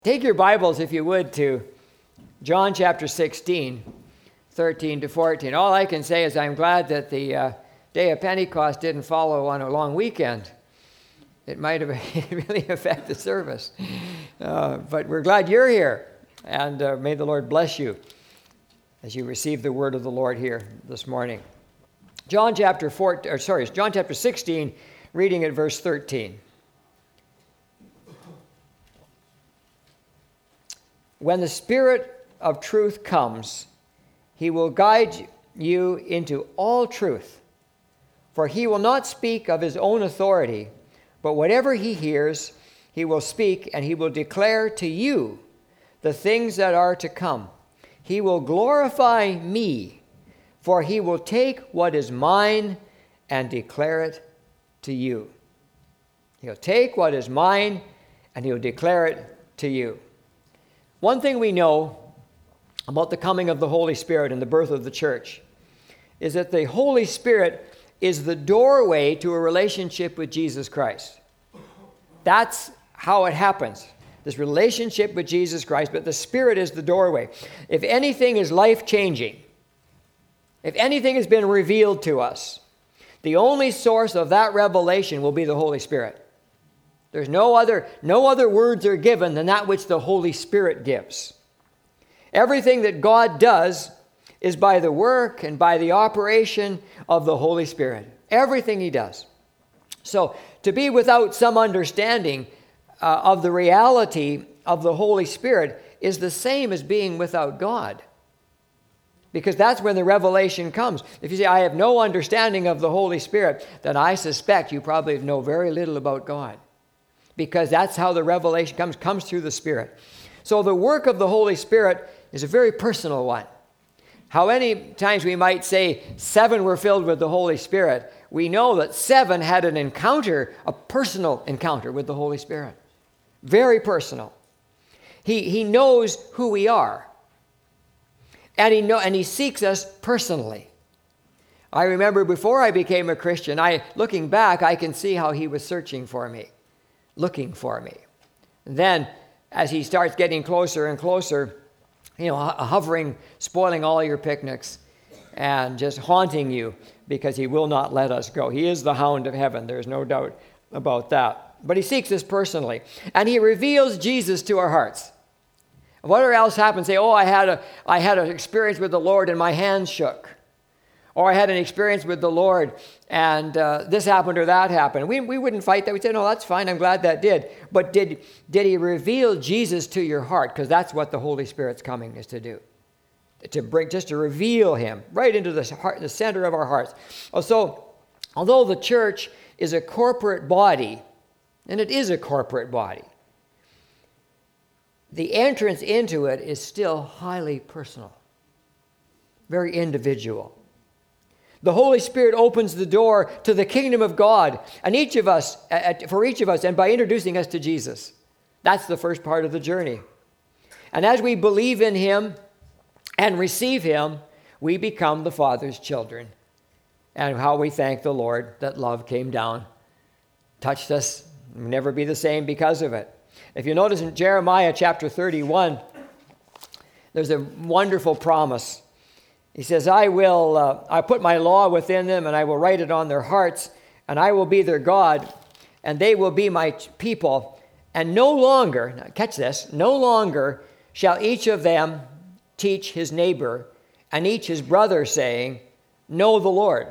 Take your Bibles, if you would, to John chapter 16, 13 to 14. All I can say is I'm glad that the day of Pentecost didn't follow on a long weekend. It might have really affected the service. But we're glad you're here, and may the Lord bless you as you receive the word of the Lord here this morning. John chapter 16, reading at verse 13. When the Spirit of truth comes, he will guide you into all truth. For he will not speak of his own authority, but whatever he hears, he will speak, and he will declare to you the things that are to come. He will glorify me, for he will take what is mine and declare it to you. He'll take what is mine, and he'll declare it to you. One thing we know about the coming of the Holy Spirit and the birth of the church is that the Holy Spirit is the doorway to a relationship with Jesus Christ. That's how it happens, this relationship with Jesus Christ, but the Spirit is the doorway. If anything is life-changing, if anything has been revealed to us, the only source of that revelation will be the Holy Spirit. There's no other words are given than that which the Holy Spirit gives. Everything that God does is by the work and by the operation of the Holy Spirit. Everything he does. So to be without some understanding of the reality of the Holy Spirit is the same as being without God. Because that's when the revelation comes. If you say, I have no understanding of the Holy Spirit, then I suspect you probably know very little about God. Because that's how the revelation comes through the Spirit. So the work of the Holy Spirit is a very personal one. How many times we might say 7 were filled with the Holy Spirit, we know that 7 had an encounter, a personal encounter with the Holy Spirit. Very personal. He knows who we are. And he seeks us personally. I remember before I became a Christian, looking back, I can see how he was searching for me. Looking for me. And then, as he starts getting closer and closer, hovering, spoiling all your picnics, and just haunting you, because he will not let us go. He is the hound of heaven. There's no doubt about that. But he seeks us personally. And he reveals Jesus to our hearts. Whatever else happens, say, I had an experience with the Lord and my hands shook. Or I had an experience with the Lord and this happened or that happened. We wouldn't fight that. We'd say, no, that's fine. I'm glad that did. But did he reveal Jesus to your heart? Because that's what the Holy Spirit's coming is to do. To reveal him right into the heart, the center of our hearts. So, although the church is a corporate body, and it is a corporate body, the entrance into it is still highly personal, very individual. The Holy Spirit opens the door to the kingdom of God, and for each of us, and by introducing us to Jesus. That's the first part of the journey. And as we believe in him and receive him, we become the Father's children. And how we thank the Lord that love came down, touched us, we'll never be the same because of it. If you notice in Jeremiah chapter 31, there's a wonderful promise. He says, I put my law within them, and I will write it on their hearts, and I will be their God, and they will be my people. And no longer, now catch this, no longer shall each of them teach his neighbor, and each his brother, saying, know the Lord,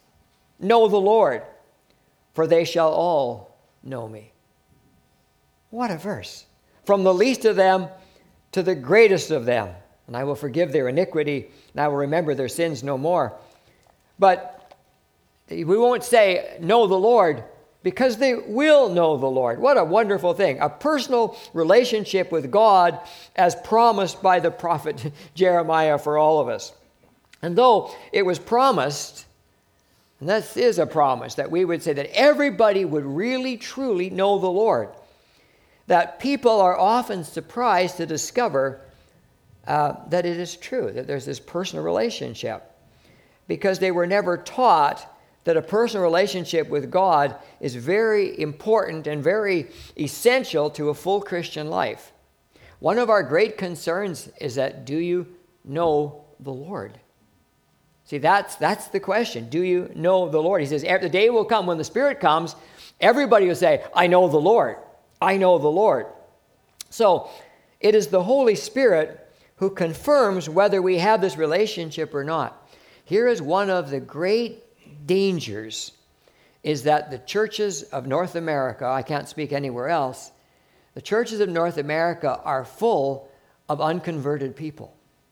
for they shall all know me. What a verse. From the least of them to the greatest of them. And I will forgive their iniquity, and I will remember their sins no more. But we won't say, know the Lord, because they will know the Lord. What a wonderful thing. A personal relationship with God as promised by the prophet Jeremiah for all of us. And though it was promised, and this is a promise, that we would say that everybody would really, truly know the Lord, that people are often surprised to discover that it is true, that there's this personal relationship, because they were never taught that a personal relationship with God is very important and very essential to a full Christian life. One of our great concerns is that, do you know the Lord? See, that's the question. Do you know the Lord? He says, the day will come when the Spirit comes, everybody will say, I know the Lord. I know the Lord. So it is the Holy Spirit who confirms whether we have this relationship or not. Here is one of the great dangers, is that the churches of North America, I can't speak anywhere else, the churches of North America are full of unconverted people.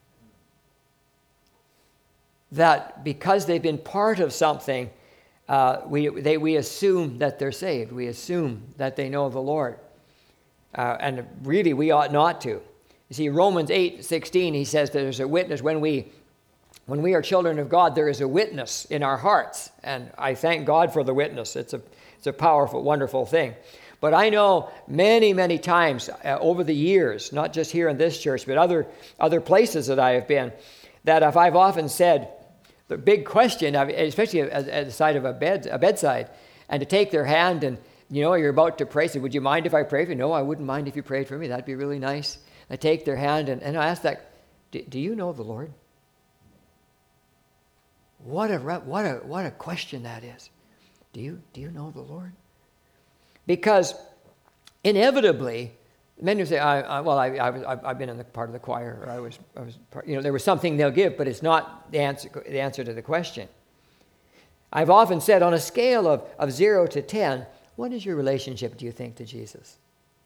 That because they've been part of something, we assume that they're saved. We assume that they know the Lord. And really, we ought not to. You see, Romans 8:16, he says that there's a witness. When we are children of God, there is a witness in our hearts. And I thank God for the witness. It's a powerful, wonderful thing. But I know many, many times over the years, not just here in this church, but other places that I have been, that if I've often said, the big question, especially at the side of a bedside, and to take their hand and, you're about to pray, say, would you mind if I pray for you? No, I wouldn't mind if you prayed for me. That'd be really nice. I take their hand and I ask that, do you know the Lord? What a question that is. Do you know the Lord? Because inevitably, many will say, I've been in the part of the choir, or I was there was something they'll give, but it's not the answer to the question. I've often said, on a scale of 0 to 10, what is your relationship, do you think, to Jesus?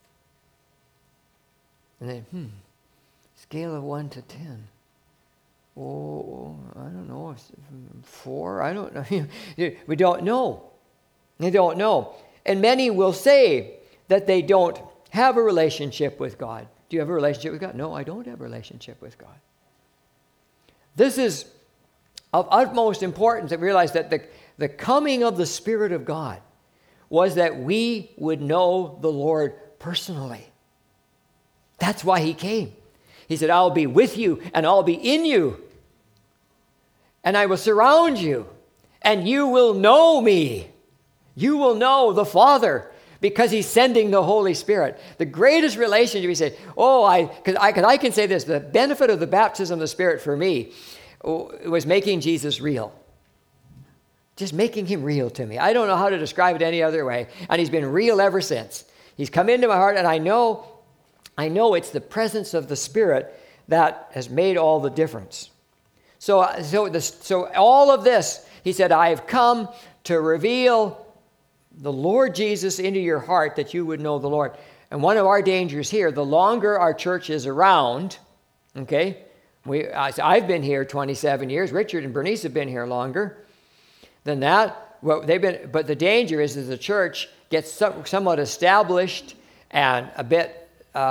And then, scale of 1 to 10. Oh, I don't know, 4, I don't know. We don't know. They don't know. And many will say that they don't have a relationship with God. Do you have a relationship with God? No, I don't have a relationship with God. This is of utmost importance that we realize that the coming of the Spirit of God was that we would know the Lord personally. That's why he came. He said, I'll be with you and I'll be in you. And I will surround you and you will know me. You will know the Father because he's sending the Holy Spirit. The greatest relationship, we say, because I can say this, the benefit of the baptism of the Spirit for me was making Jesus real. Just making him real to me. I don't know how to describe it any other way. And he's been real ever since. He's come into my heart, and I know it's the presence of the Spirit that has made all the difference. So all of this, he said, I have come to reveal the Lord Jesus into your heart that you would know the Lord. And one of our dangers here, the longer our church is around, okay, I've been here 27 years. Richard and Bernice have been here longer than that. Well, but the danger is that the church gets somewhat established and a bit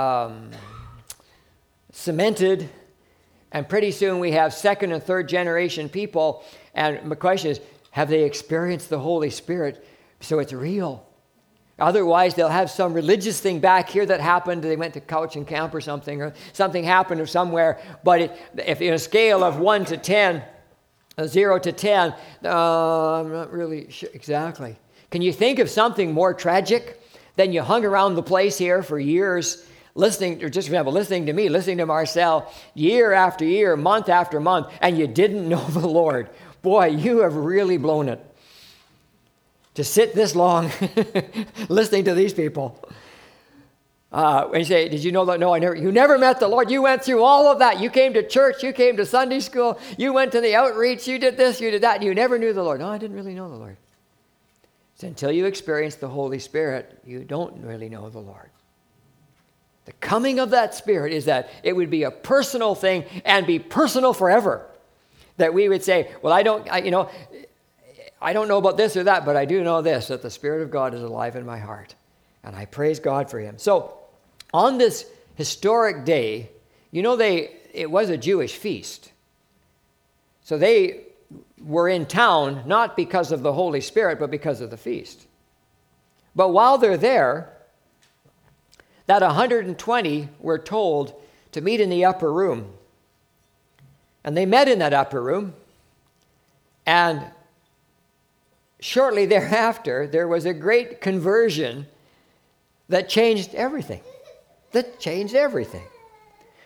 cemented, and pretty soon we have second and third generation people. And my question is, have they experienced the Holy Spirit so it's real? Otherwise, they'll have some religious thing back here that happened. They went to couch and camp or something happened somewhere. But if in a scale of 1 to 10, 0 to 10, I'm not really sure exactly. Can you think of something more tragic than you hung around the place here for years, listening, or just for example, listening to me, listening to Marcel, year after year, month after month, and you didn't know the Lord? Boy, you have really blown it. To sit this long listening to these people. When you say, did you know that? No, I never. You never met the Lord. You went through all of that. You came to church. You came to Sunday school. You went to the outreach. You did this. You did that. And you never knew the Lord. No, I didn't really know the Lord. So until you experience the Holy Spirit, you don't really know the Lord. The coming of that Spirit is that it would be a personal thing and be personal forever. That we would say, well, I don't know about this or that, but I do know this, that the Spirit of God is alive in my heart. And I praise God for him. So on this historic day, it was a Jewish feast. So they were in town not because of the Holy Spirit, but because of the feast. But while they're there, that 120 were told to meet in the upper room. And they met in that upper room, and shortly thereafter, there was a great conversion that changed everything.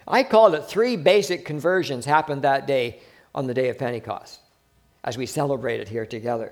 I call it 3 basic conversions happened that day on the day of Pentecost as we celebrate it here together.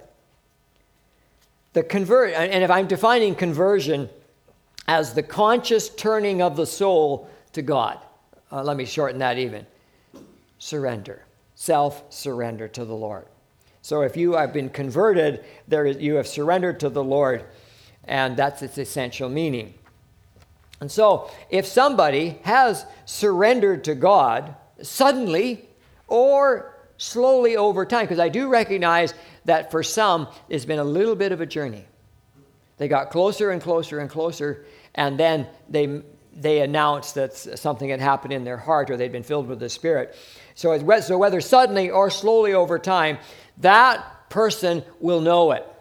And if I'm defining conversion as the conscious turning of the soul to God, let me shorten that even. Surrender. Self-surrender to the Lord. So if you have been converted, you have surrendered to the Lord, and that's its essential meaning. And so if somebody has surrendered to God suddenly or slowly over time, because I do recognize that for some it's been a little bit of a journey. They got closer and closer and closer, and then they announced that something had happened in their heart, or they'd been filled with the Spirit. So whether suddenly or slowly over time, that person will know it.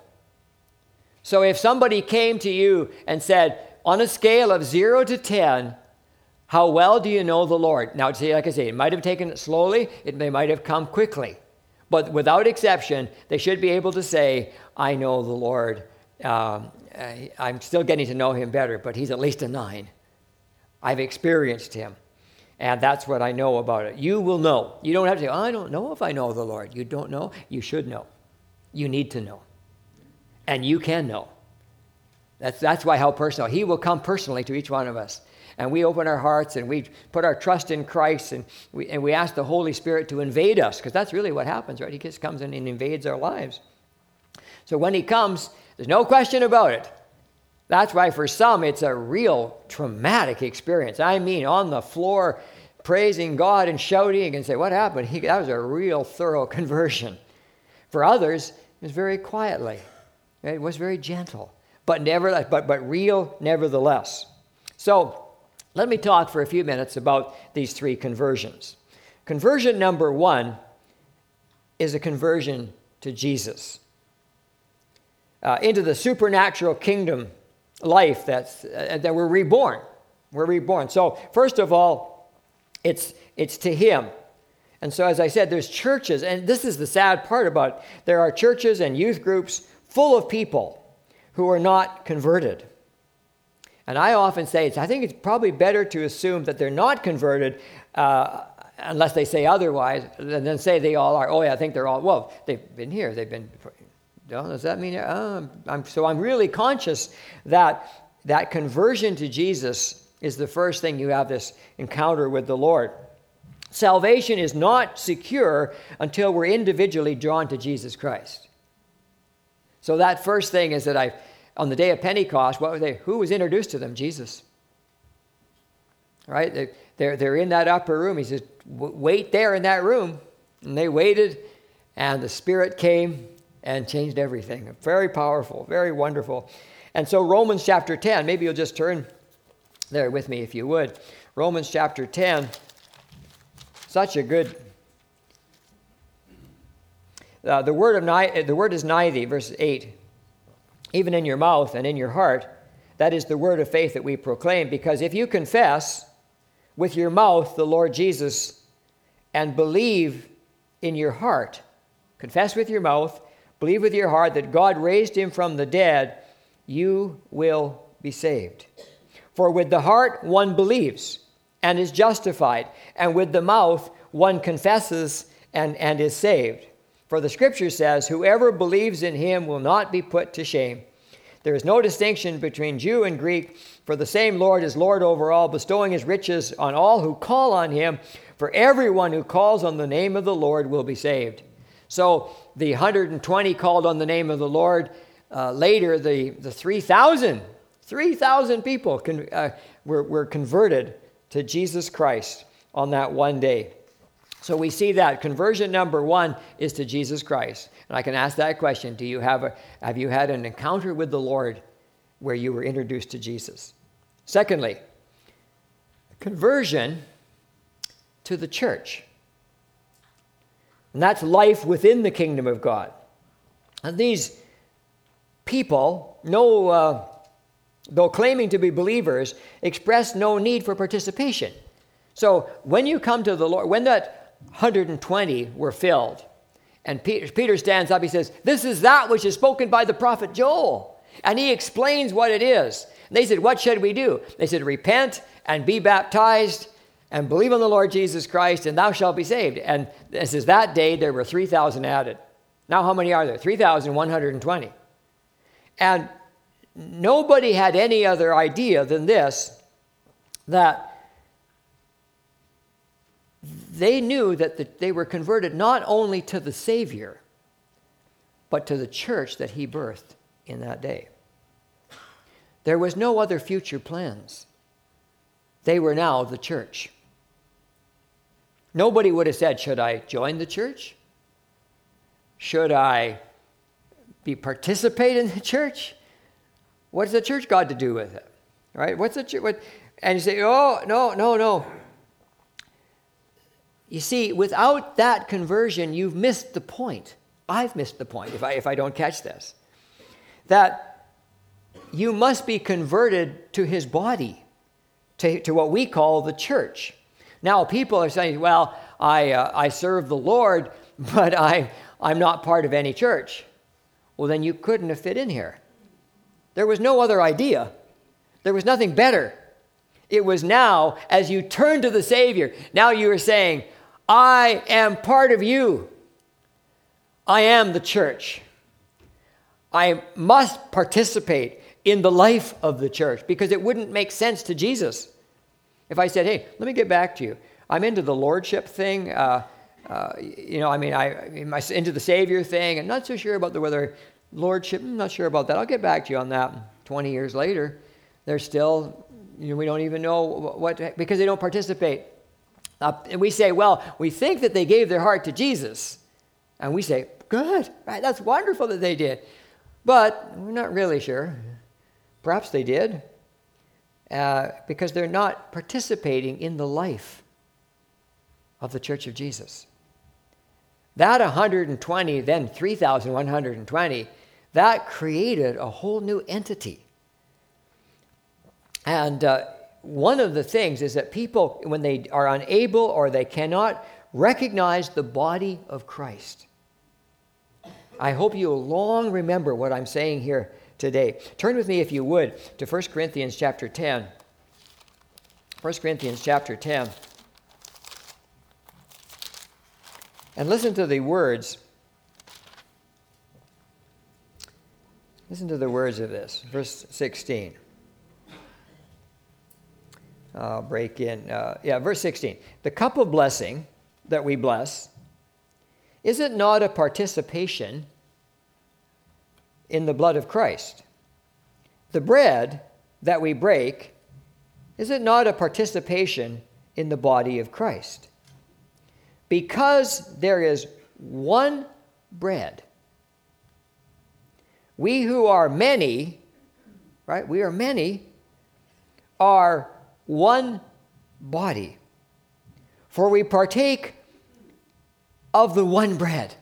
So if somebody came to you and said, on a scale of 0 to 10, how well do you know the Lord? Now, like I say, it might have taken it slowly. They might have come quickly. But without exception, they should be able to say, I know the Lord. I'm still getting to know him better, but he's at least a 9. I've experienced him. And that's what I know about it. You will know. You don't have to say, I don't know if I know the Lord. You don't know. You should know. You need to know. And you can know. That's why how personal. He will come personally to each one of us. And we open our hearts and we put our trust in Christ, and we ask the Holy Spirit to invade us, because that's really what happens, right? He just comes in and invades our lives. So when he comes, there's no question about it. That's why for some it's a real traumatic experience. I mean, on the floor, praising God and shouting and say, what happened? That was a real thorough conversion. For others, it was very quietly. It was very gentle, but real nevertheless. So let me talk for a few minutes about these 3 conversions. Conversion number 1 is a conversion to Jesus, into the supernatural kingdom life that we're reborn. We're reborn. So first of all, it's to him. And so as I said, there's churches, and this is the sad part about it. There are churches and youth groups full of people who are not converted. And I often say, I think it's probably better to assume that they're not converted unless they say otherwise, and then say they all are. Oh yeah, I think they're all, well, they've been here, they've been... Does that mean? I'm really conscious that conversion to Jesus is the first thing you have this encounter with the Lord. Salvation is not secure until we're individually drawn to Jesus Christ. So that first thing is that on the day of Pentecost, who was introduced to them? Jesus. Right? They're in that upper room. He says, wait there in that room. And they waited, and the Spirit came and changed everything. Very powerful, very wonderful. And so Romans chapter 10, maybe you'll just turn there with me if you would. Romans chapter 10, such a good... the word is nigh thee, verse 8. Even in your mouth and in your heart, that is the word of faith that we proclaim. Because if you confess with your mouth the Lord Jesus and believe in your heart, confess with your mouth, believe with your heart that God raised him from the dead, you will be saved. For with the heart one believes and is justified, and with the mouth one confesses and is saved. For the Scripture says, whoever believes in him will not be put to shame. There is no distinction between Jew and Greek, for the same Lord is Lord over all, bestowing his riches on all who call on him. For everyone who calls on the name of the Lord will be saved. So the 120 called on the name of the Lord. Later, the 3,000 people were converted to Jesus Christ on that one day. So we see that conversion number 1 is to Jesus Christ. And I can ask that question: have you had an encounter with the Lord where you were introduced to Jesus? Secondly, conversion to the church. And that's life within the kingdom of God. And these people, though claiming to be believers, express no need for participation. So when you come to the Lord, when that 120 were filled, and Peter stands up, he says, this is that which is spoken by the prophet Joel. And he explains what it is. And they said, what should we do? They said, repent and be baptized and believe on the Lord Jesus Christ, and thou shalt be saved. And this is that day there were 3,000 added. Now how many are there? 3,120. And nobody had any other idea than this, that they knew that they were converted not only to the Savior, but to the church that he birthed in that day. There was no other future plans. They were now the church. Nobody would have said, should I join the church? Should I participate in the church? What's the church got to do with it? Right? What's the church? And you say, oh, no. You see, without that conversion, you've missed the point. I've missed the point if I don't catch this. That you must be converted to his body, to what we call the church. Now, people are saying, well, I serve the Lord, but I'm not part of any church. Well, then you couldn't have fit in here. There was no other idea. There was nothing better. It was now, as you turn to the Savior, now you are saying, I am part of you. I am the church. I must participate in the life of the church, because it wouldn't make sense to Jesus if I said, hey, let me get back to you. I'm into the lordship thing. I'm into the Savior thing. I'm not so sure about whether lordship, I'm not sure about that. I'll get back to you on that. 20 years later, they're still, we don't even know what, because they don't participate. And we say, well, we think that they gave their heart to Jesus. And we say, good, right? That's wonderful that they did. But we're not really sure. Perhaps they did, because they're not participating in the life of the Church of Jesus. That 120, then 3,120, that created a whole new entity. And one of the things is that people, when they are unable or they cannot recognize the body of Christ, I hope you'll long remember what I'm saying here today. Turn with me, if you would, to 1 Corinthians chapter 10. 1 Corinthians chapter 10. And listen to the words. Listen to the words of this. Verse 16. I'll break in. Verse 16. The cup of blessing that we bless, is it not a participation in the blood of Christ? The bread that we break, is it not a participation in the body of Christ? Because there is one bread, we who are many, right? We are many, are one body. For we partake of the one bread.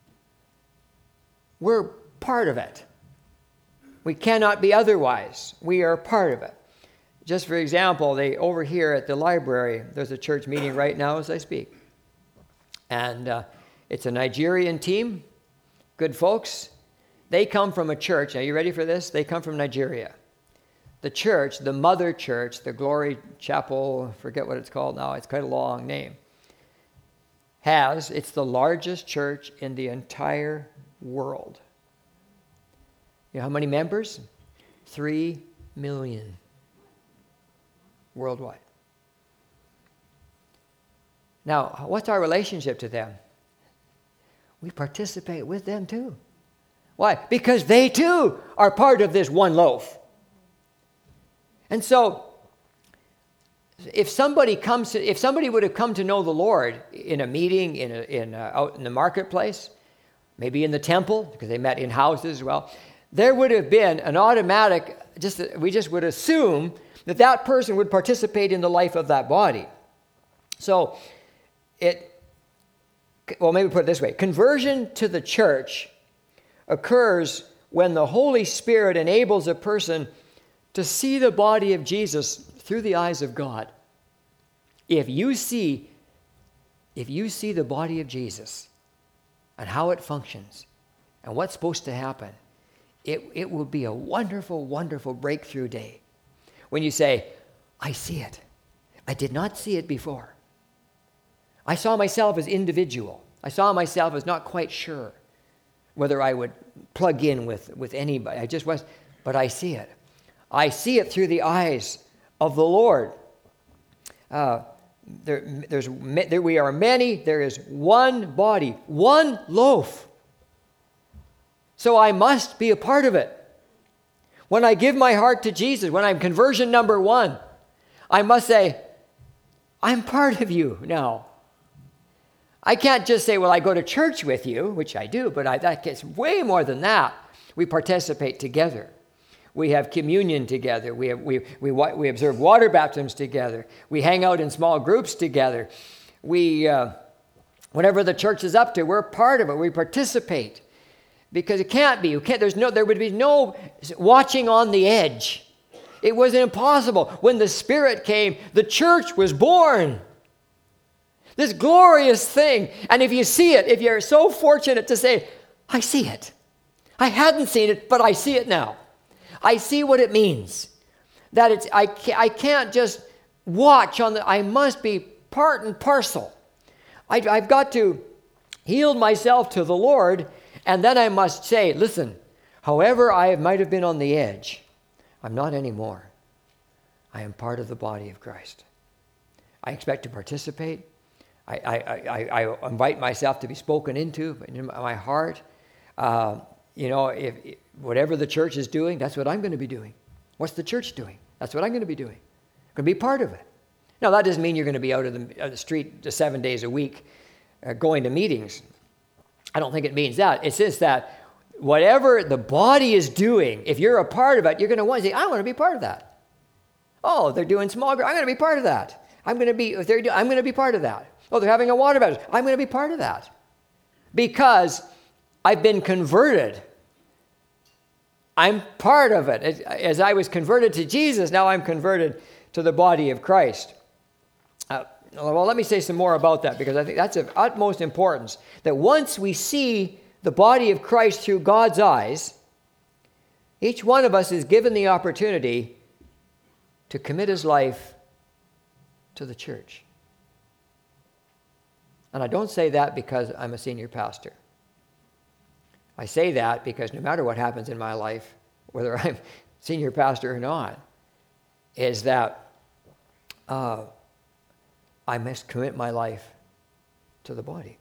We're part of it. We cannot be otherwise. We are part of it. Just for example, over here at the library, there's a church meeting right now as I speak. And it's a Nigerian team, good folks. They come from a church. Are you ready for this? They come from Nigeria. The church, the mother church, the Glory Chapel, forget what it's called now, it's quite a long name, it's the largest church in the entire world. You know how many members? 3 million worldwide. Now, what's our relationship to them? We participate with them too. Why? Because they too are part of this one loaf. And so, if somebody would have come to know the Lord in a meeting, out in the marketplace, maybe in the temple, because they met in houses as well, there would have been an automatic, we just would assume that person would participate in the life of that body. So, maybe put it this way. Conversion to the church occurs when the Holy Spirit enables a person to see the body of Jesus through the eyes of God. If you see the body of Jesus and how it functions and what's supposed to happen, it will be a wonderful, wonderful breakthrough day. When you say, I see it. I did not see it before. I saw myself as individual. I saw myself as not quite sure whether I would plug in with anybody. I just was, but I see it. I see it through the eyes of the Lord. We are many. There is one body, one loaf. So I must be a part of it. When I give my heart to Jesus, when I'm conversion number 1, I must say, I'm part of you now. I can't just say, well, I go to church with you, which I do, but that gets way more than that. We participate together. We have communion together. We observe water baptisms together. We hang out in small groups together. Whatever the church is up to, we're part of it. We participate. Because it can't be. There would be no watching on the edge. It was impossible. When the Spirit came, the church was born. This glorious thing. And if you see it, if you're so fortunate to say, I see it. I hadn't seen it, but I see it now. I see what it means. That I can't just watch I must be part and parcel. I've got to yield myself to the Lord, and then I must say, listen, however I might have been on the edge, I'm not anymore. I am part of the body of Christ. I expect to participate. I invite myself to be spoken into in my heart. If whatever the church is doing, that's what I'm going to be doing. What's the church doing? That's what I'm going to be doing. I'm going to be part of it. Now, that doesn't mean you're going to be out of the street 7 days a week going to meetings. I don't think it means that. It says that whatever the body is doing, if you're a part of it, you're going to want to say, I want to be part of that. Oh, they're doing small group. I'm going to be part of that. I'm going to be part of that. Oh, they're having a water baptism. I'm going to be part of that. Because I've been converted. I'm part of it. As I was converted to Jesus, now I'm converted to the body of Christ. Well, let me say some more about that, because I think that's of utmost importance, that once we see the body of Christ through God's eyes, each one of us is given the opportunity to commit his life to the church. And I don't say that because I'm a senior pastor. I say that because no matter what happens in my life, whether I'm senior pastor or not, is that I must commit my life to the body.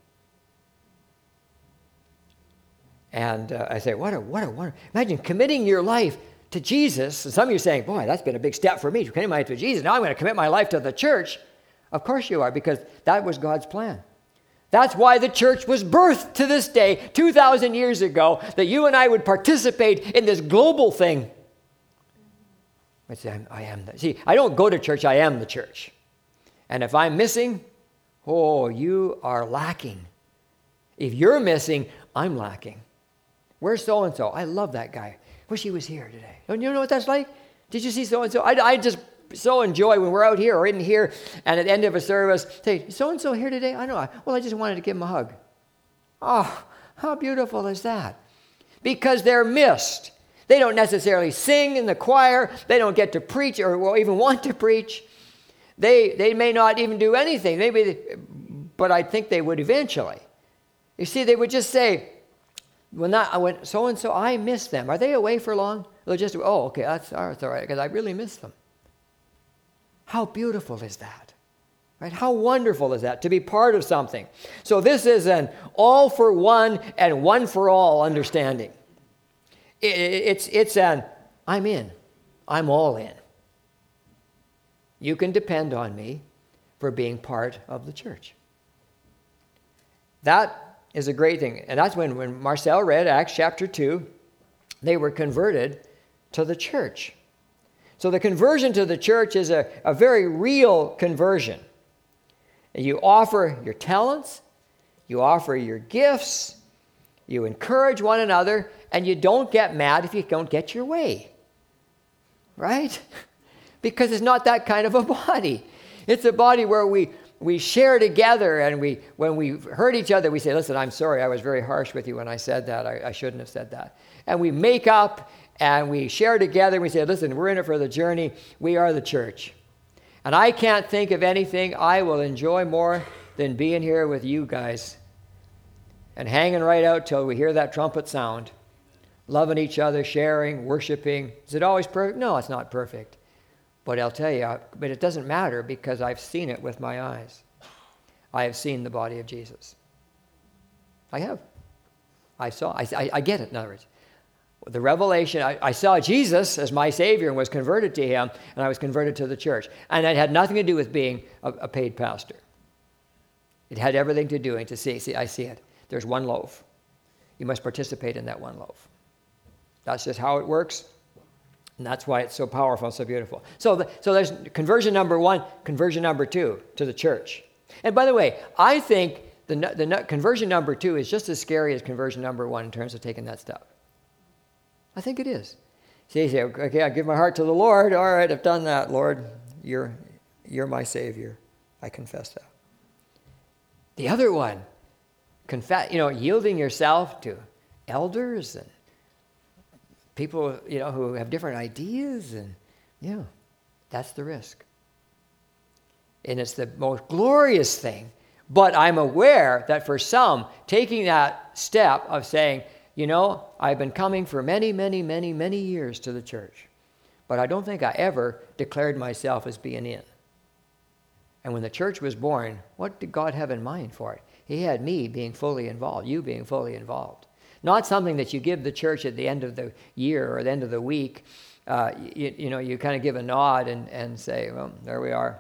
And I say, what a wonderful. Imagine committing your life to Jesus. And some of you are saying, boy, that's been a big step for me, to commit my life to Jesus. Now I'm going to commit my life to the church. Of course you are, because that was God's plan. That's why the church was birthed to this day, 2,000 years ago, that you and I would participate in this global thing. I say, I don't go to church, I am the church. And if I'm missing, you are lacking. If you're missing, I'm lacking. Where's so-and-so? I love that guy. Wish he was here today. Don't you know what that's like? Did you see so-and-so? I just so enjoy when we're out here or in here, and at the end of a service, say, so-and-so here today? I know. I just wanted to give him a hug. Oh, how beautiful is that? Because they're missed. They don't necessarily sing in the choir. They don't get to preach or even want to preach. They may not even do anything. But I think they would eventually. You see, they would just say, when so-and-so, I miss them. Are they away for long? They'll just, okay, that's all right, because I really miss them. How beautiful is that? Right? How wonderful is that to be part of something? So this is an all for one and one for all understanding. It's an I'm in. I'm all in. You can depend on me for being part of the church. That is a great thing. And that's when Marcel read Acts chapter 2, they were converted to the church. So the conversion to the church is a very real conversion. You offer your talents, you offer your gifts, you encourage one another, and you don't get mad if you don't get your way. Right? Because it's not that kind of a body. It's a body where we share together, and when we hurt each other, we say, listen, I'm sorry, I was very harsh with you when I said that. I shouldn't have said that. And we make up, and we share together, and we say, listen, we're in it for the journey. We are the church. And I can't think of anything I will enjoy more than being here with you guys and hanging right out till we hear that trumpet sound, loving each other, sharing, worshiping. Is it always perfect? No, it's not perfect. But I'll tell you, but it doesn't matter because I've seen it with my eyes. I have seen the body of Jesus. I have. I get it, in other words. The revelation, I saw Jesus as my Savior and was converted to him, and I was converted to the church. And it had nothing to do with being a paid pastor. It had everything to do to see, I see it. There's one loaf. You must participate in that one loaf. That's just how it works. And that's why it's so powerful and so beautiful. So there's conversion number one, conversion number two to the church. And by the way, I think the conversion number two is just as scary as conversion number one in terms of taking that step. I think it is. See, you say, okay, I give my heart to the Lord. All right, I've done that, Lord. You're my Savior. I confess that. The other one, yielding yourself to elders and people, who have different ideas, and that's the risk. And it's the most glorious thing. But I'm aware that for some, taking that step of saying, I've been coming for many, many, many, many years to the church, but I don't think I ever declared myself as being in. And when the church was born, what did God have in mind for it? He had me being fully involved, you being fully involved. Not something that you give the church at the end of the year or the end of the week. You kind of give a nod and say, well, there we are.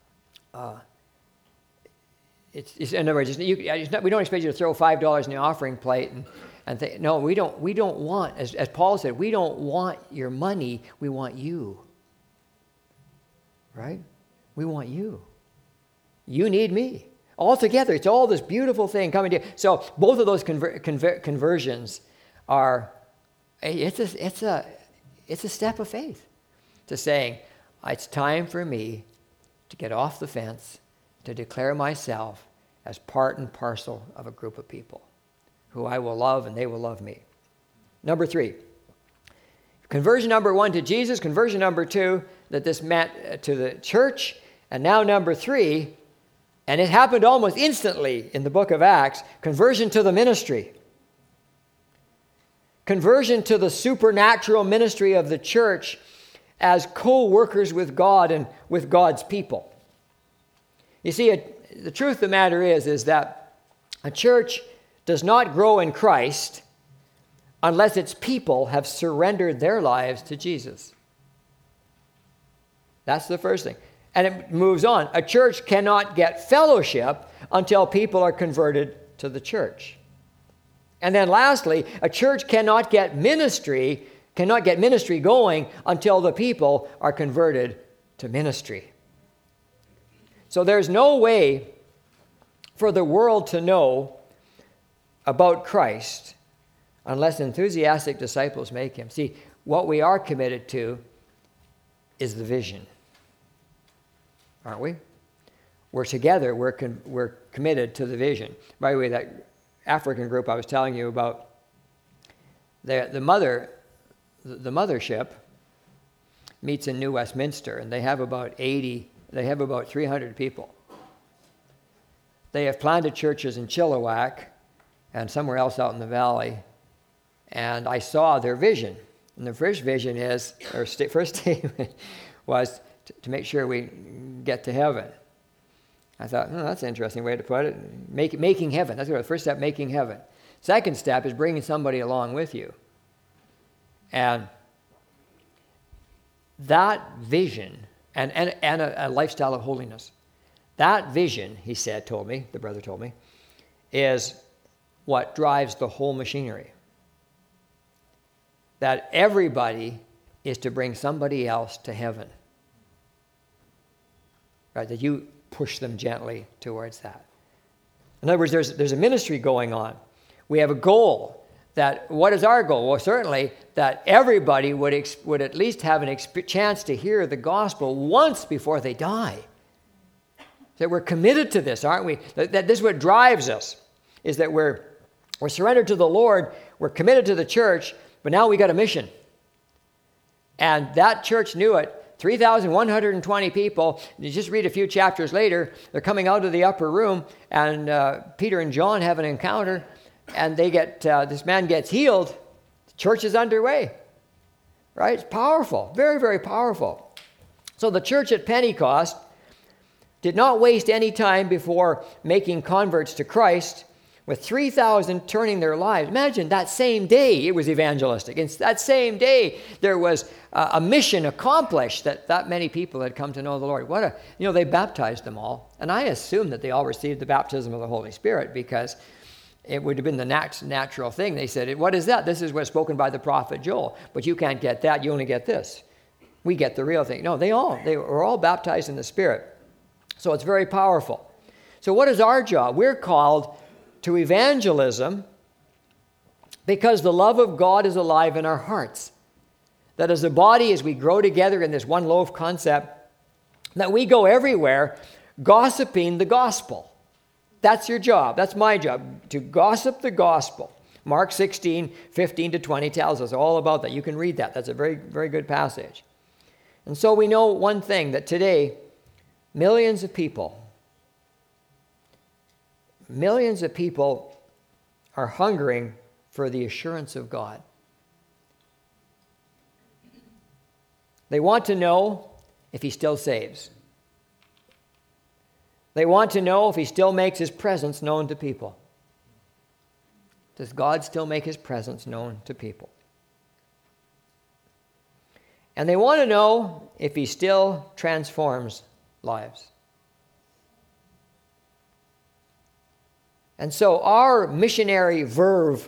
It's in other words, we don't expect you to throw $5 in the offering plate and think, no, we don't want, as Paul said, we don't want your money, we want you. Right? We want you. You need me. All together, it's all this beautiful thing coming together. So both of those conversions are, it's a step of faith to saying, it's time for me to get off the fence, to declare myself as part and parcel of a group of people who I will love and they will love me. Number 3, conversion number 1 to Jesus, conversion number 2 that this meant to the church, and now number 3, and it happened almost instantly in the book of Acts, conversion to the ministry. Conversion to the supernatural ministry of the church as co-workers with God and with God's people. You see, the truth of the matter is that a church does not grow in Christ unless its people have surrendered their lives to Jesus. That's the first thing. And it moves on. A church cannot get fellowship until people are converted to the church. And then lastly, a church cannot get ministry going until the people are converted to ministry. So there's no way for the world to know about Christ unless enthusiastic disciples make him. See, what we are committed to is the vision. Aren't we? We're together. We're committed to the vision. By the way, that African group I was telling you about, the mothership meets in New Westminster, and they have about 300 people. They have planted churches in Chilliwack and somewhere else out in the valley, and I saw their vision. And the first vision first statement was to make sure we get to heaven. I thought, that's an interesting way to put it. Making heaven. That's the first step, making heaven. Second step is bringing somebody along with you. And that vision, and a lifestyle of holiness, that vision, the brother told me, is what drives the whole machinery. That everybody is to bring somebody else to heaven. Right, that you push them gently towards that. In other words, there's a ministry going on. We have a goal. What is our goal? Well, certainly that everybody would at least have a chance to hear the gospel once before they die. That we're committed to this, aren't we? That this is what drives us, is that we're surrendered to the Lord, we're committed to the church, but now we got a mission. And that church knew it 3,120 people. You just read a few chapters later, they're coming out of the upper room, and Peter and John have an encounter, and they get this man gets healed. The church is underway. Right? It's powerful. Very, very powerful. So the church at Pentecost did not waste any time before making converts to Christ, with 3,000 turning their lives. Imagine that same day it was evangelistic. And that same day there was a mission accomplished that many people had come to know the Lord. They baptized them all. And I assume that they all received the baptism of the Holy Spirit, because it would have been the natural thing. They said, what is that? This is what's spoken by the prophet Joel. But you can't get that. You only get this. We get the real thing. No, they were all baptized in the Spirit. So it's very powerful. So what is our job? We're called to evangelism because the love of God is alive in our hearts. That as a body, as we grow together in this one loaf concept, that we go everywhere gossiping the gospel. That's your job. That's my job, to gossip the gospel. Mark 16, 15 to 20 tells us all about that. You can read that. That's a very, very good passage. And so we know one thing, that today, millions of people are hungering for the assurance of God. They want to know if he still saves. They want to know if he still makes his presence known to people. Does God still make his presence known to people? And they want to know if he still transforms lives. And so our missionary verve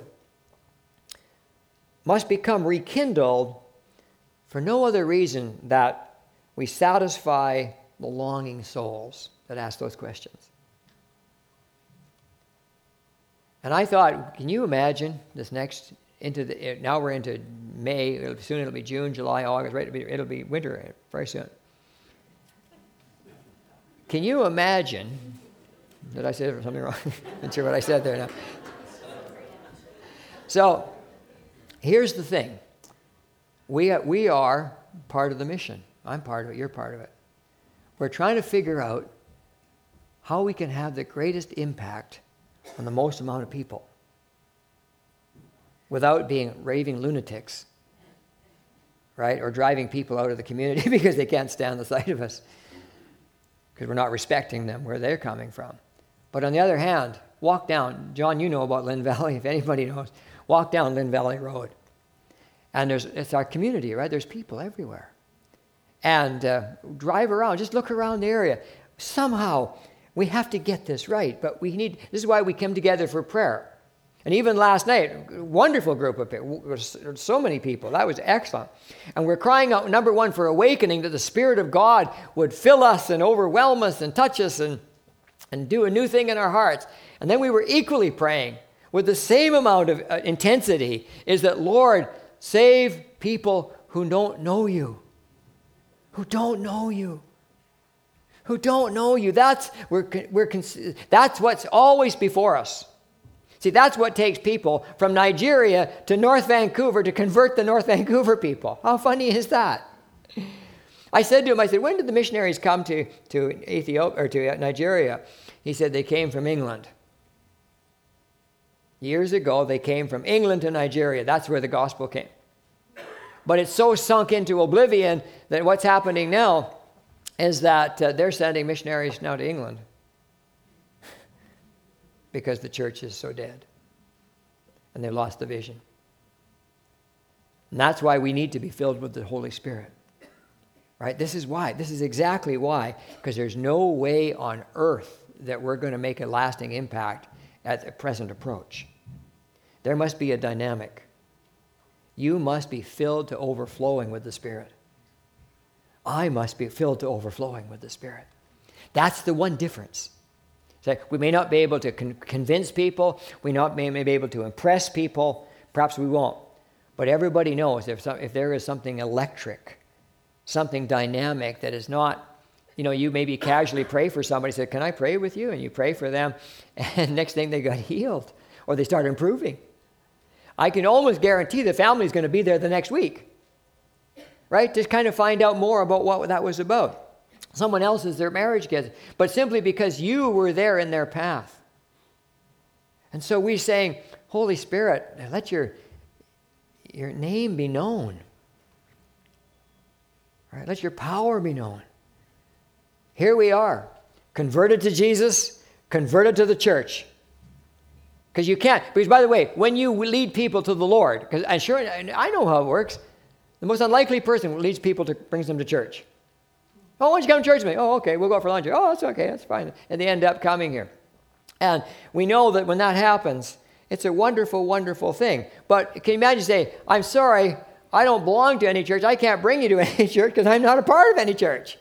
must become rekindled for no other reason that we satisfy the longing souls that ask those questions. And I thought, can you imagine this now we're into May, soon it'll be June, July, August, right? It'll be winter very soon. Can you imagine, did I say something wrong? I'm not sure what I said there now. So, here's the thing. We are part of the mission. I'm part of it, you're part of it. We're trying to figure out how we can have the greatest impact on the most amount of people without being raving lunatics, right? Or driving people out of the community because they can't stand the sight of us, because we're not respecting them where they're coming from. But on the other hand, walk down, John, you know about Lynn Valley, if anybody knows, walk down Lynn Valley Road. And it's our community, right? There's people everywhere. And drive around, just look around the area. Somehow, we have to get this right, but this is why we come together for prayer. And even last night, a wonderful group of people, so many people, that was excellent. And we're crying out, number one, for awakening, that the Spirit of God would fill us and overwhelm us and touch us and do a new thing in our hearts. And then we were equally praying with the same amount of intensity, is that, Lord, save people who don't know you. Who don't know you. Who don't know you. That's what's always before us. See, that's what takes people from Nigeria to North Vancouver to convert the North Vancouver people. How funny is that? I said to him, when did the missionaries come to Ethiopia or to Nigeria? He said they came from England. Years ago, they came from England to Nigeria. That's where the gospel came. But it's so sunk into oblivion that what's happening now is that they're sending missionaries now to England because the church is so dead and they've lost the vision. And that's why we need to be filled with the Holy Spirit. Right? This is why. This is exactly why. Because there's no way on earth that we're going to make a lasting impact at the present approach. There must be a dynamic. You must be filled to overflowing with the Spirit. I must be filled to overflowing with the Spirit. That's the one difference. It's like we may not be able to convince people. We may be able to impress people. Perhaps we won't. But everybody knows if there is something electric, something dynamic that is not, you maybe casually pray for somebody, say, can I pray with you? And you pray for them, and next thing they got healed, or they start improving. I can almost guarantee the family is going to be there the next week. right? Just kind of find out more about what that was about. Someone else's, their marriage gets, but simply because you were there in their path. And so we're saying, Holy Spirit, let your name be known. Right? Let your power be known. Here we are, converted to Jesus, converted to the church. Because you can't. Because, by the way, when you lead people to the Lord, because I'm sure I know how it works, the most unlikely person leads people brings them to church. Oh, why don't you come to church with me? Oh, okay, we'll go for lunch. Oh, that's okay, that's fine. And they end up coming here. And we know that when that happens, it's a wonderful, wonderful thing. But can you imagine saying, I'm sorry, I don't belong to any church. I can't bring you to any church because I'm not a part of any church.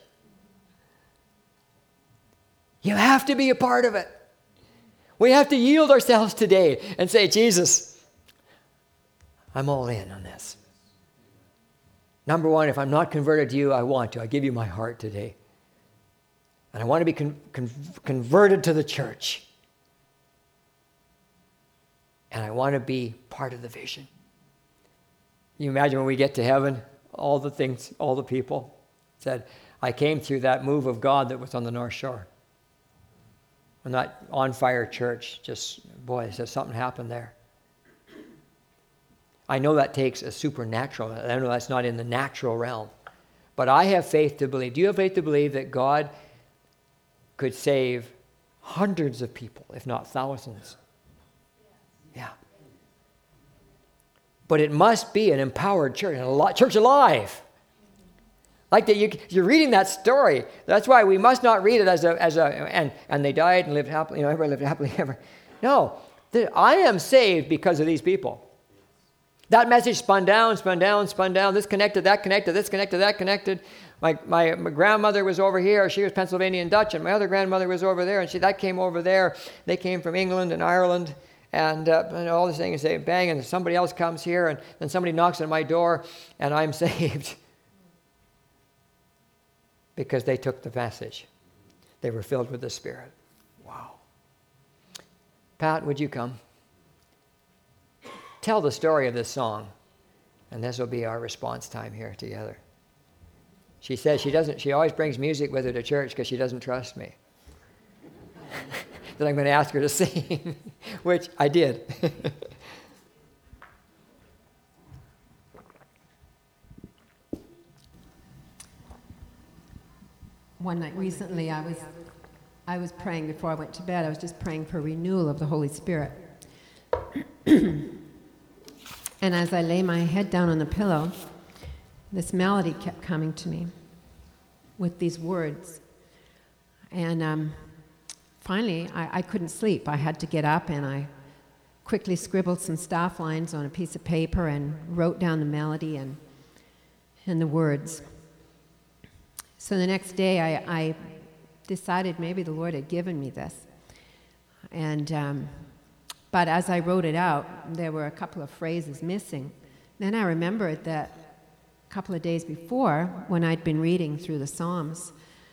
You have to be a part of it. We have to yield ourselves today and say, Jesus, I'm all in on this. Number one, if I'm not converted to you, I want to. I give you my heart today. And I want to be converted to the church. And I want to be part of the vision. You imagine when we get to heaven, all the things, all the people said, I came through that move of God that was on the North Shore. When that on-fire church, boy, something happened there. I know that takes a supernatural. I know that's not in the natural realm. But I have faith to believe. Do you have faith to believe that God could save hundreds of people, if not thousands? Yeah. But it must be an empowered church, church alive. Like that, you're reading that story. That's why we must not read it as and they died and lived happily. Everybody lived happily ever. No, I am saved because of these people. That message spun down. This connected, that connected, this connected, that connected. My grandmother was over here. She was Pennsylvanian Dutch, and my other grandmother was over there, and that came over there. They came from England and Ireland, and all these things. They bang, and somebody else comes here, and then somebody knocks on my door, and I'm saved because they took the message. They were filled with the Spirit. Wow. Pat, would you come? Tell the story of this song, and this will be our response time here together. She says she always brings music with her to church because she doesn't trust me. That I'm going to ask her to sing, which I did. One night recently, I was praying before I went to bed. I was just praying for renewal of the Holy Spirit. And as I lay my head down on the pillow, this melody kept coming to me with these words. And finally, I couldn't sleep. I had to get up, and I quickly scribbled some staff lines on a piece of paper and wrote down the melody and the words. So the next day, I decided maybe the Lord had given me this. And but as I wrote it out, there were a couple of phrases missing. Then I remembered that a couple of days before, when I'd been reading through the Psalms,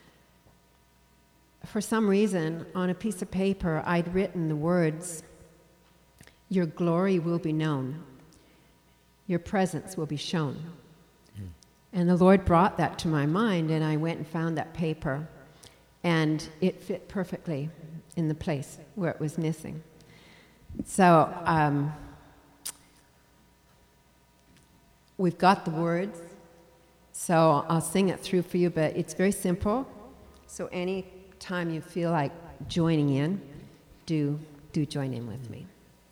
for some reason, on a piece of paper, I'd written the words, "Your glory will be known. Your presence will be shown." And the Lord brought that to my mind, and I went and found that paper, and it fit perfectly in the place where it was missing. So we've got the words, so I'll sing it through for you, but it's very simple. So any time you feel like joining in, do join in with me.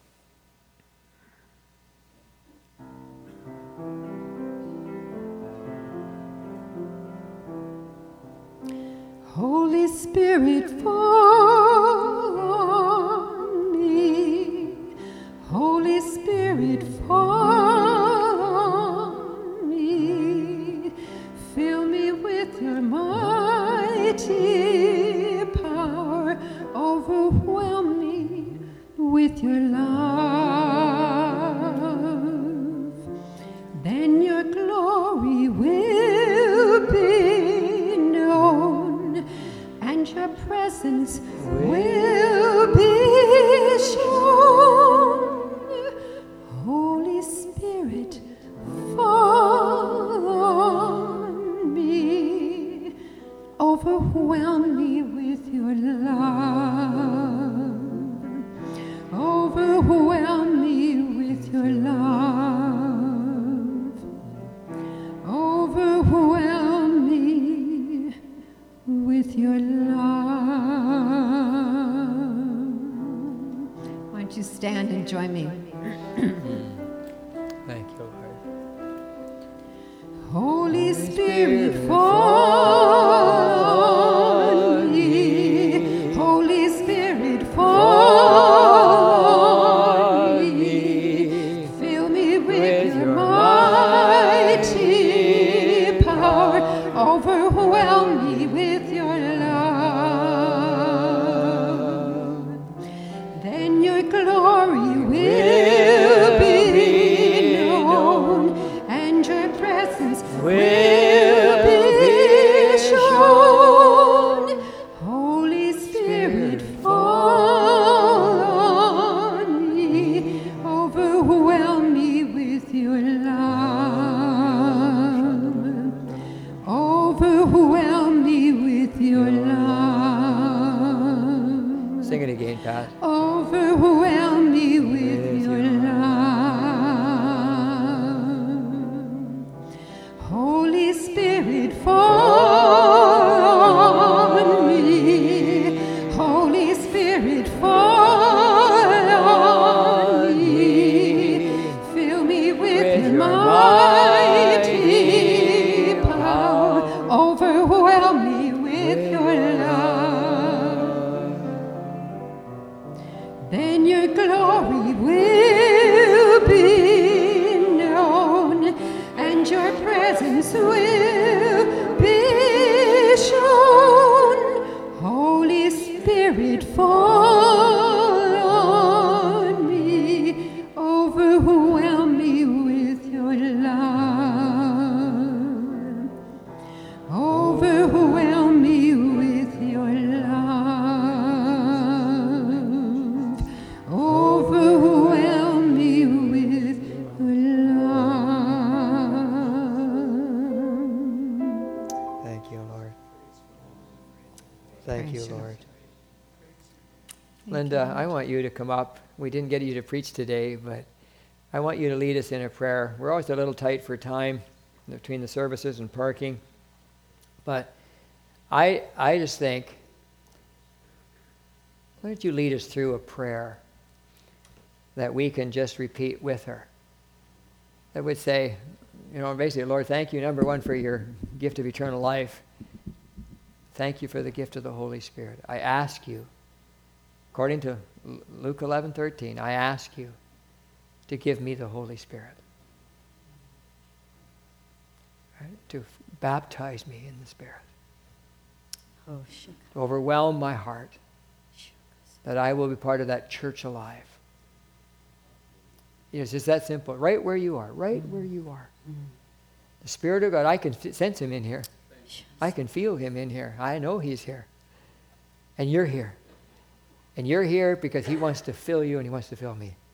Holy Spirit, fall on me. Holy Spirit, fall on me. Fill me with your mighty power. Overwhelm me with your love. Then your glory will be known, and your presence will be shown. Holy Spirit, fall on stand and join me. Thank you, Lord. Holy Spirit, fall on me. Holy Spirit, fall on me. Fill me with your mighty power. Overwhelm me with your love. Then your glory will be known, and your presence will be shown. Holy Spirit, fall on me, overwhelm me with your love. Overwhelm me with your love. Sing it again, Pat. Overwhelm me with your love. Holy Spirit, fall on me. Holy Spirit, fall on me. Fill me with your mighty power. Overwhelm me with your love. Then your glory will be known, and your presence will be shown. Holy Spirit, fall on me, overwhelm me with your love. Overwhelm me with your love. Overwhelm me with your love. Thank you, Lord. Thank you, Praise you. Lord. Linda, I want you to come up. We didn't get you to preach today, but I want you to lead us in a prayer. We're always a little tight for time between the services and parking. But I just think, why don't you lead us through a prayer that we can just repeat with her? That would say, basically, Lord, thank you, number one, for your gift of eternal life. Thank you for the gift of the Holy Spirit. I ask you, according to Luke 11:13, I ask you to give me the Holy Spirit. Right? To baptize me in the Spirit. To overwhelm my heart. That I will be part of that church alive. It's just that simple. Right where you are. Right where you are. The Spirit of God, I can sense Him in here. I can feel Him in here. I know He's here. And you're here. And you're here because He wants to fill you and He wants to fill me.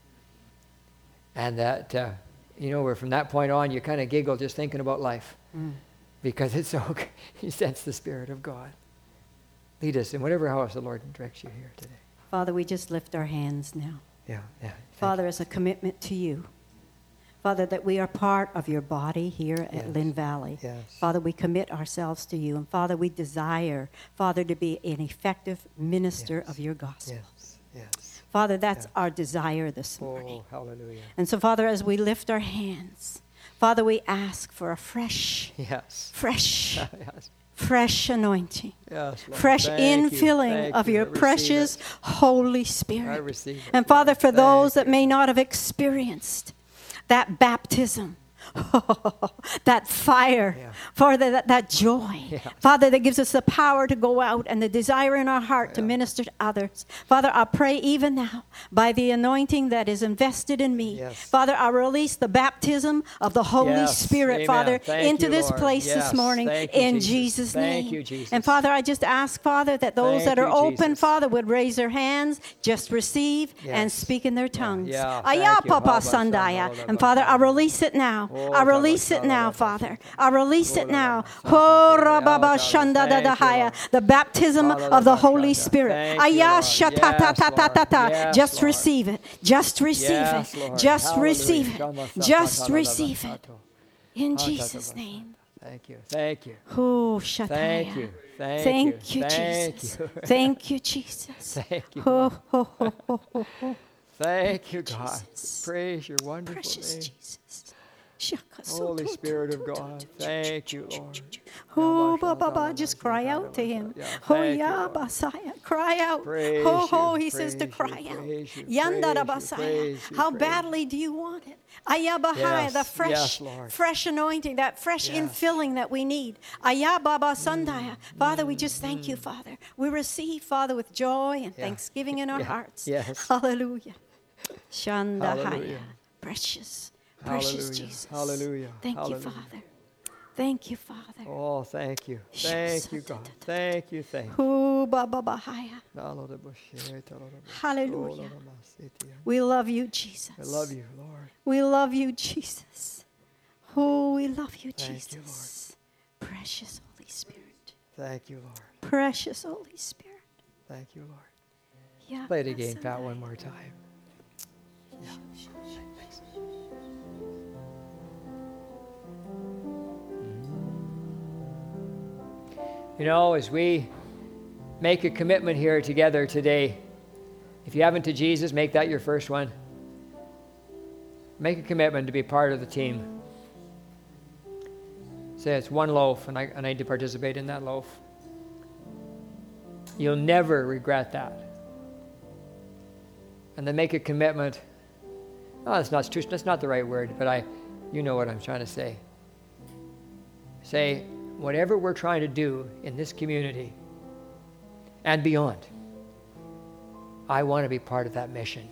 And that, where from that point on, you kind of giggle just thinking about life. Because it's so, you sense the Spirit of God. Lead us in whatever house the Lord directs you here today. Father, we just lift our hands now. Yeah. Father, as a commitment to you. Father, that we are part of your body here at Lynn Valley. Yes. Father, we commit ourselves to you. And Father, we desire, Father, to be an effective minister of your gospel. Yes. Father, that's our desire this morning. Oh, hallelujah. And so, Father, as we lift our hands, Father, we ask for a fresh Yes. fresh anointing, Yes, Lord. fresh Thank you. infilling Thank of you. your I receive precious it. Holy I Spirit. receive it. And Father, for Thank those that you. may not have experienced that baptism, that fire, Yeah. Father, that joy, Yes. Father, that gives us the power to go out and the desire in our heart to minister to others. Father, I pray even now, by the anointing that is invested in me, Yes. Father, I release the baptism of the Holy Yes. Spirit, Amen. Father, Thank into you, this Lord. place Yes. this morning Thank you, in Jesus. Jesus' Thank name. you, Jesus. And Father, I just ask, Father, that those Thank that are you, open, Jesus. Father, would raise their hands, just receive and Yes. speak in their tongues. Yeah. Aya Thank you. Papa Haba Sandaya. Shandala And Father, I Baba. release it now. Oh, I release it Baba now, Shandala Father. Baba. I release it Oh, now. Baba Oh, Shandala. Rababa Yeah, Shanda Thank you, Dadahaya. Lord. The baptism of the Holy Spirit. Thank you, Aya Lord. Shata Ta Ta Ta Ta Ta. Yes, Just Lord. receive it. Just receive Yes, it. Lord. Just Hallelujah. receive it. Shama Just Sata receive it. Sato. In Hata Jesus' Baba name. Thank you. Thank you. Oh, Shataya. Thank you. Thank you, Thank Jesus. you. Thank you, Jesus. Thank you. Ho, ho, ho, ho, ho, ho. Thank you, God. Jesus. Praise your wonderful Precious name. Jesus. Holy Spirit of God. Thank you, Lord. Oh, Baba, just cry out to him. Oh, yeah, Basaya. Cry out. Praise Oh, you, he says to praise cry you, out. praise you, Yandara praise you, Basaya. praise you, How praise badly do you want it? Ayabahaya, the Yes, fresh, yes, Lord. fresh anointing, that fresh Yes. infilling that we need. Ayababa Sandaya. Father, we just thank you, Father. We receive, Father, with joy and Yeah. thanksgiving in our Yeah. hearts. Yes. Hallelujah. Shandahaya. Hallelujah. Precious, precious Hallelujah. Jesus. Hallelujah. Thank you, Hallelujah. Father. Thank you, Father. Oh, thank you. Thank you, God. Thank you, thank you. Oh, Baba Bahaya. Hallelujah. We love you, Jesus. I love you, Lord. We love you, Jesus. Oh, we love you, Thank you, Jesus. Precious Holy Spirit. Thank you, Lord. Precious Holy Spirit. Thank you, Lord. Yeah, Play it again, Pat, one more time. You know, as we make a commitment here together today, if you haven't to Jesus, make that your first one. Make a commitment to be part of the team. Say it's one loaf, and I need to participate in that loaf. You'll never regret that. And then make a commitment. Oh, that's not the right word, but you know what I'm trying to say. Say, whatever we're trying to do in this community and beyond, I want to be part of that mission.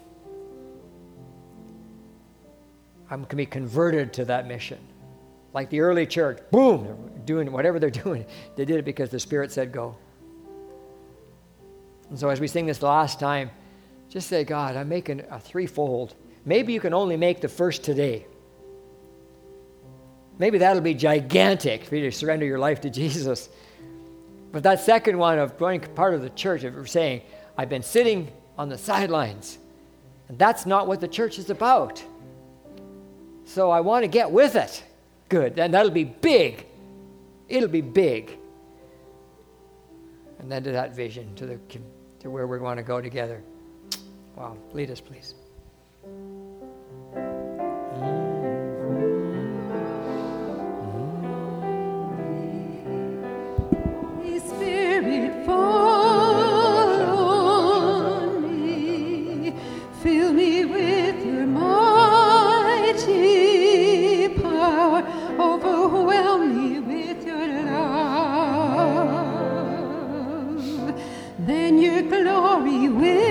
I'm going to be converted to that mission. Like the early church, boom, they're doing whatever they're doing. They did it because the Spirit said go. And so as we sing this last time, just say, God, I'm making a threefold. Maybe you can only make the first today. Maybe that'll be gigantic for you to surrender your life to Jesus. But that second one of going part of the church, of saying, I've been sitting on the sidelines, and that's not what the church is about. So I want to get with it. Good. And that'll be big. It'll be big. And then to that vision, to where we want to go together. Wow. Lead us, please. Holy Spirit, fall on me. Fill me with your mighty power. Overwhelm me with your love. Then your glory will